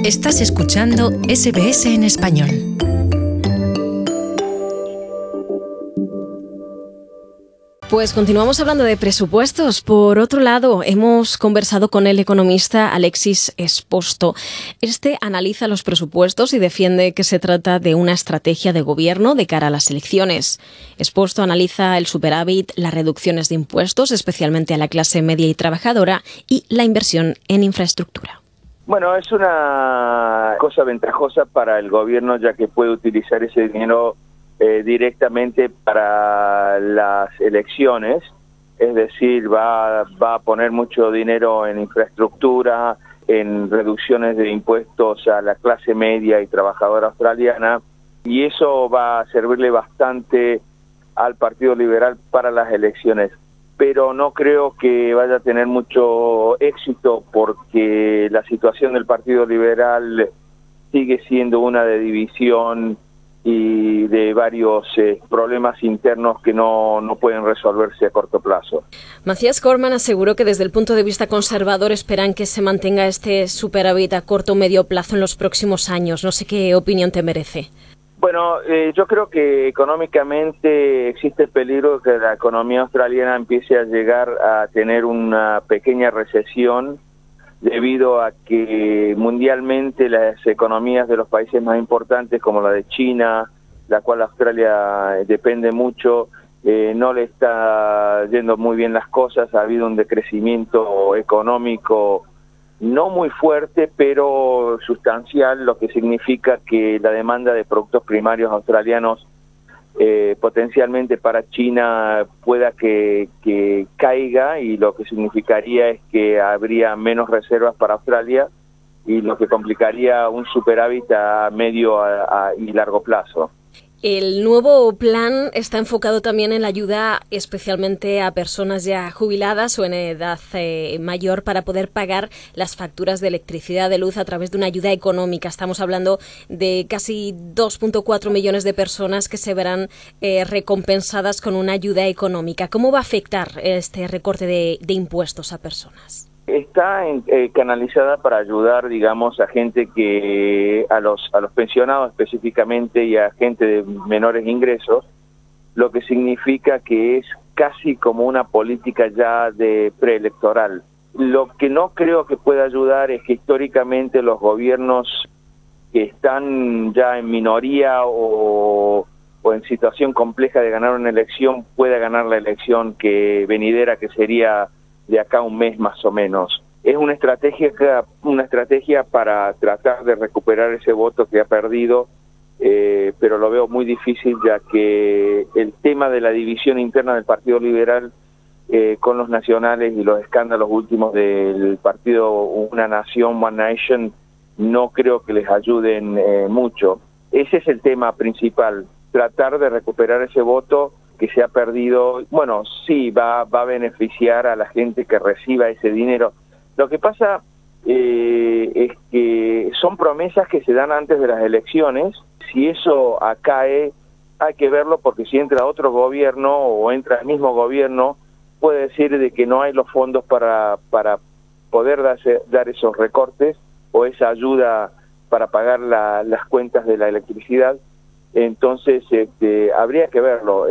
Estás escuchando SBS en español. Pues continuamos hablando de presupuestos. Por otro lado, hemos conversado con el economista Alexis Esposto. Este analiza los presupuestos y defiende que se trata de una estrategia de gobierno de cara a las elecciones. Esposto analiza el superávit, las reducciones de impuestos, especialmente a la clase media y trabajadora, y la inversión en infraestructura. Bueno, es una cosa ventajosa para el gobierno, ya que puede utilizar ese dinero directamente para las elecciones, es decir, va a poner mucho dinero en infraestructura, en reducciones de impuestos a la clase media y trabajadora australiana, y eso va a servirle bastante al Partido Liberal para las elecciones. Pero no creo que vaya a tener mucho éxito porque la situación del Partido Liberal sigue siendo una de división y de varios problemas internos que no pueden resolverse a corto plazo. Matthias Cormann aseguró que desde el punto de vista conservador esperan que se mantenga este superávit a corto o medio plazo en los próximos años. No sé qué opinión te merece. Bueno, yo creo que económicamente existe el peligro de que la economía australiana empiece a llegar a tener una pequeña recesión debido a que mundialmente las economías de los países más importantes como la de China, la cual Australia depende mucho, no le está yendo muy bien las cosas. Ha habido un decrecimiento económico no muy fuerte, pero sustancial, lo que significa que la demanda de productos primarios australianos potencialmente para China pueda que caiga, y lo que significaría es que habría menos reservas para Australia, y lo que complicaría un superávit a medio y largo plazo. El nuevo plan está enfocado también en la ayuda especialmente a personas ya jubiladas o en edad mayor para poder pagar las facturas de electricidad, de luz a través de una ayuda económica. Estamos hablando de casi 2.4 millones de personas que se verán recompensadas con una ayuda económica. ¿Cómo va a afectar este recorte de impuestos a personas? Está canalizada para ayudar, digamos, a gente a los pensionados específicamente, y a gente de menores ingresos, lo que significa que es casi como una política ya de preelectoral. Lo que no creo que pueda ayudar es que históricamente los gobiernos que están ya en minoría o en situación compleja de ganar una elección pueda ganar la elección venidera, que sería de acá un mes más o menos. Es una estrategia para tratar de recuperar ese voto que ha perdido, pero lo veo muy difícil, ya que el tema de la división interna del Partido Liberal con los nacionales y los escándalos últimos del partido Una Nación, One Nation, no creo que les ayuden mucho. Ese es el tema principal, tratar de recuperar ese voto que se ha perdido. Bueno, sí, va a beneficiar a la gente que reciba ese dinero. Lo que pasa es que son promesas que se dan antes de las elecciones. Si eso acae, hay que verlo, porque si entra otro gobierno o entra el mismo gobierno, puede decir de que no hay los fondos para poder dar esos recortes o esa ayuda para pagar las cuentas de la electricidad. Entonces, habría que verlo.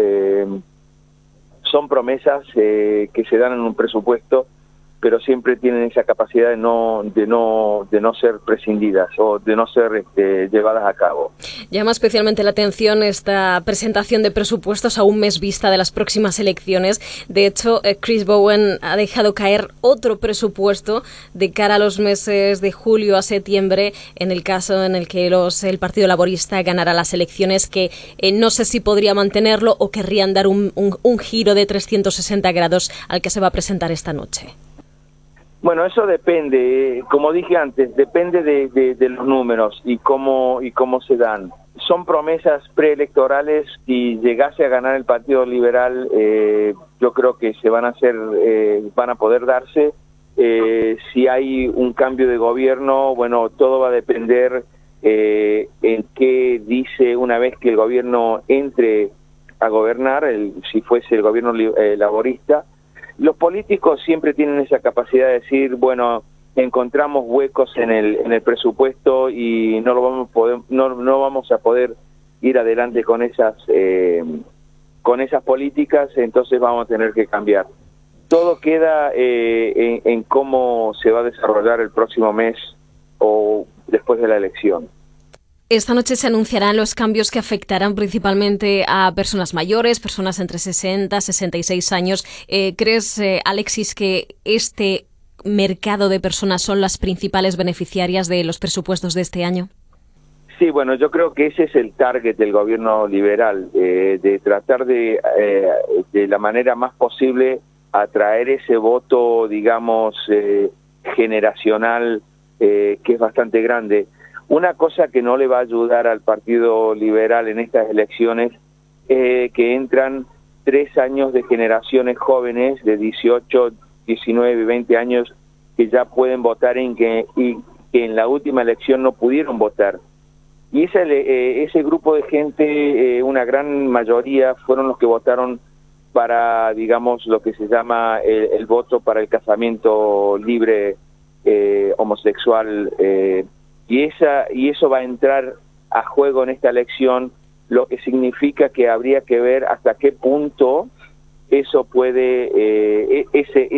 Son promesas que se dan en un presupuesto, pero siempre tienen esa capacidad de no ser prescindidas o de no ser llevadas a cabo. Llama especialmente la atención esta presentación de presupuestos a un mes vista de las próximas elecciones. De hecho, Chris Bowen ha dejado caer otro presupuesto de cara a los meses de julio a septiembre, en el caso en el que el Partido Laborista ganará las elecciones, que no sé si podría mantenerlo o querrían dar un giro de 360 grados al que se va a presentar esta noche. Bueno, eso depende, como dije antes, depende de los números y cómo se dan. Son promesas preelectorales. Si llegase a ganar el Partido Liberal, yo creo que van a poder darse. Si hay un cambio de gobierno, bueno, todo va a depender en qué dice una vez que el gobierno entre a gobernar, si fuese el gobierno laborista. Los políticos siempre tienen esa capacidad de decir, bueno, encontramos huecos en el presupuesto y no vamos a poder ir adelante con esas políticas, entonces vamos a tener que cambiar. Todo queda en cómo se va a desarrollar el próximo mes o después de la elección. Esta noche se anunciarán los cambios que afectarán principalmente a personas mayores, personas entre 60 y 66 años. ¿Crees, Alexis, que este mercado de personas son las principales beneficiarias de los presupuestos de este año? Sí, bueno, yo creo que ese es el target del gobierno liberal, de tratar de la manera más posible atraer ese voto, digamos, generacional, que es bastante grande. Una cosa que no le va a ayudar al Partido Liberal en estas elecciones es que entran 3 años de generaciones jóvenes de 18, 19 y 20 años que ya pueden votar y que en la última elección no pudieron votar. Y ese grupo de gente, una gran mayoría, fueron los que votaron para, digamos, lo que se llama el voto para el casamiento libre homosexual, y eso va a entrar a juego en esta elección, lo que significa que habría que ver hasta qué punto eso puede,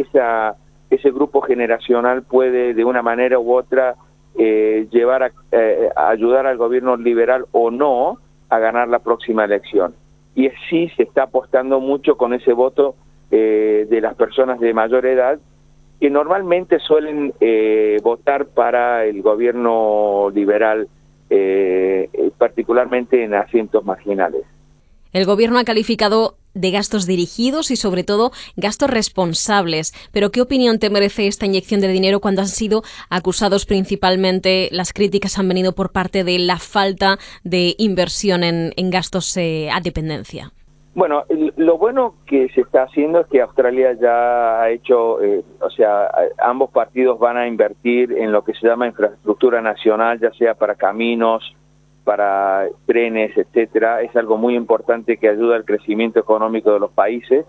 ese grupo generacional puede de una manera u otra llevar a ayudar al gobierno liberal o no a ganar la próxima elección. Y sí se está apostando mucho con ese voto de las personas de mayor edad, que normalmente suelen votar para el gobierno liberal, particularmente en asientos marginales. El gobierno ha calificado de gastos dirigidos y sobre todo gastos responsables. Pero ¿qué opinión te merece esta inyección de dinero cuando han sido acusados principalmente, las críticas han venido por parte de la falta de inversión en gastos a dependencia? Bueno, lo bueno que se está haciendo es que Australia ya ha hecho, ambos partidos van a invertir en lo que se llama infraestructura nacional, ya sea para caminos, para trenes, etcétera. Es algo muy importante que ayuda al crecimiento económico de los países.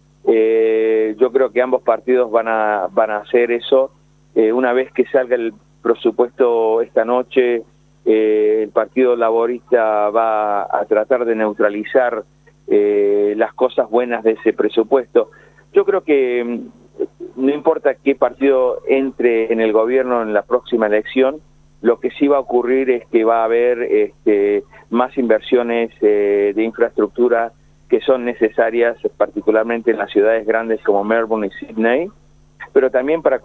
Yo creo que ambos partidos van a hacer eso. Una vez que salga el presupuesto esta noche, el Partido Laborista va a tratar de neutralizar las cosas buenas de ese presupuesto. Yo creo que no importa qué partido entre en el gobierno en la próxima elección, lo que sí va a ocurrir es que va a haber más inversiones de infraestructura que son necesarias, particularmente en las ciudades grandes como Melbourne y Sydney, pero también para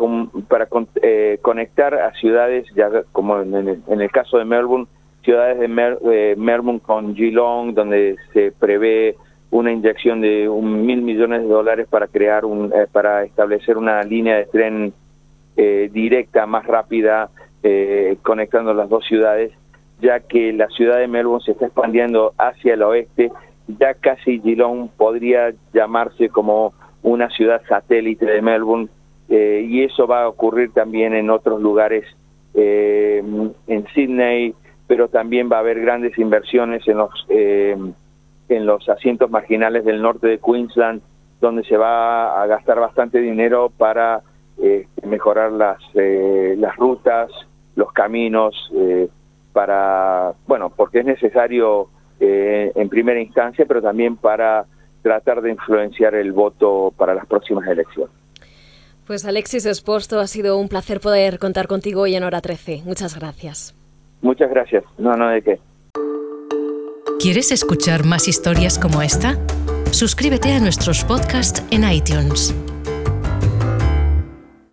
conectar a ciudades, ya como en el caso de Melbourne, ciudades de Melbourne con Geelong, donde se prevé una inyección de $1,000 millones para crear para establecer una línea de tren directa, más rápida, conectando las dos ciudades, ya que la ciudad de Melbourne se está expandiendo hacia el oeste. Ya casi Geelong podría llamarse como una ciudad satélite de Melbourne, y eso va a ocurrir también en otros lugares, en Sydney, pero también va a haber grandes inversiones en los asientos marginales del norte de Queensland, donde se va a gastar bastante dinero para mejorar las rutas, los caminos, porque es necesario en primera instancia, pero también para tratar de influenciar el voto para las próximas elecciones. Pues Alexis Esposto, ha sido un placer poder contar contigo hoy en Hora 13. Muchas gracias. Muchas gracias. No de qué. ¿Quieres escuchar más historias como esta? Suscríbete a nuestros podcasts en iTunes.